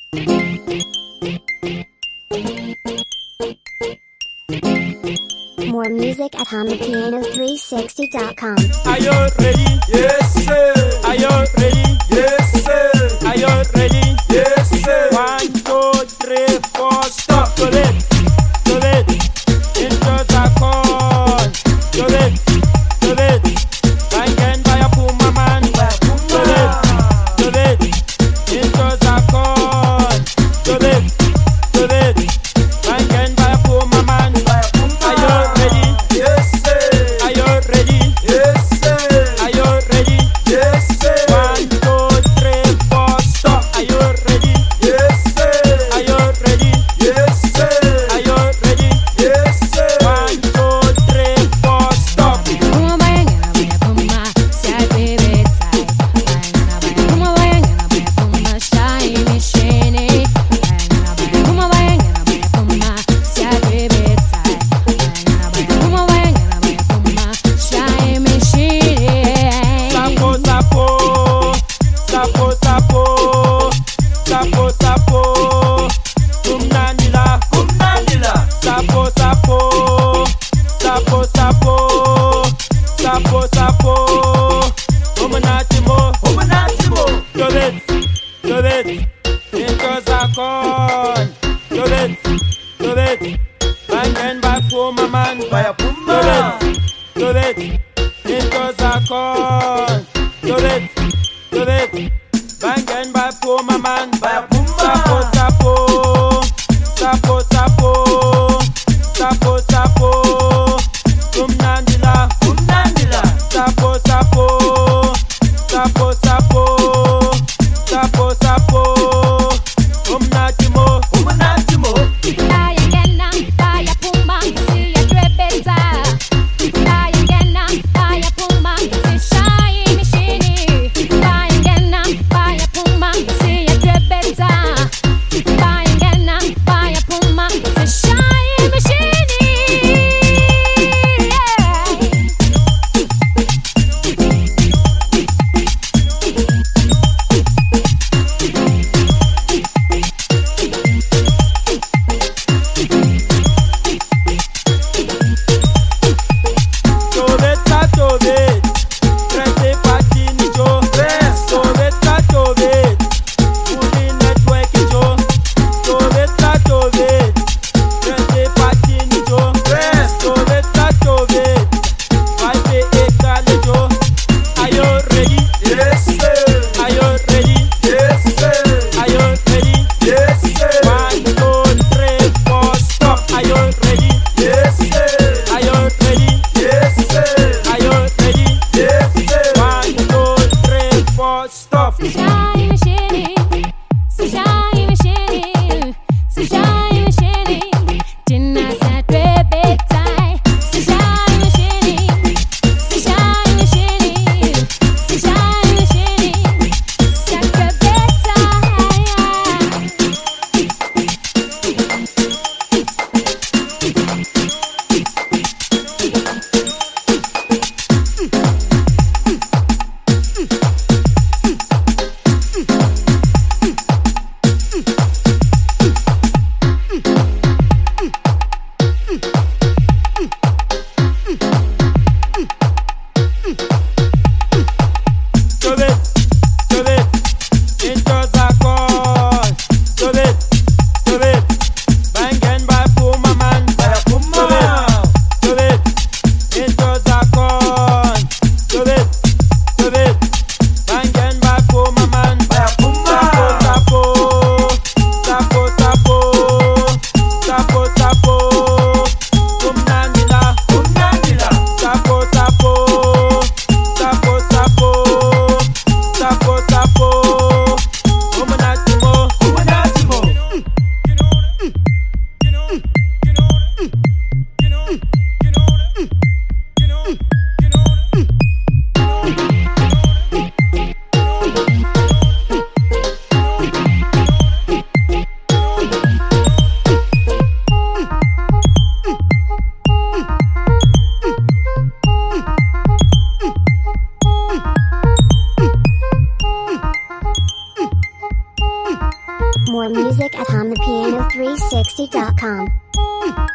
More music at HamaPiano360.com. Are you ready? Yes, sir. Are you ready? Yes, sir. Are you ready? Yes, sir. 1, 2, 3, 4, stop. Do it. Into the corn. Do it. Bangen by a puma man. Do it. Into the corn. Do it. Bangen by a puma man. Are you ready? Yes, sir. Are you ready? Yes, sir. Are you ready? Yes, sir. 1, 2, 3, 4, stop. Are you ready? Yes, sir. Are you ready? Yes, sir. Are you ready? Yes, sir. 1, 2, 3, 4, stop. Sapo, kumnandila. Sapo, umunatimo. Do it, into the corn. Do it, bangen by puma man. By a puma. Do it, into the corn. Do it, bangen by puma man. By a puma. Sapo, kumnandila. Sapo, umnatimo. More music at HamaPiano360.com.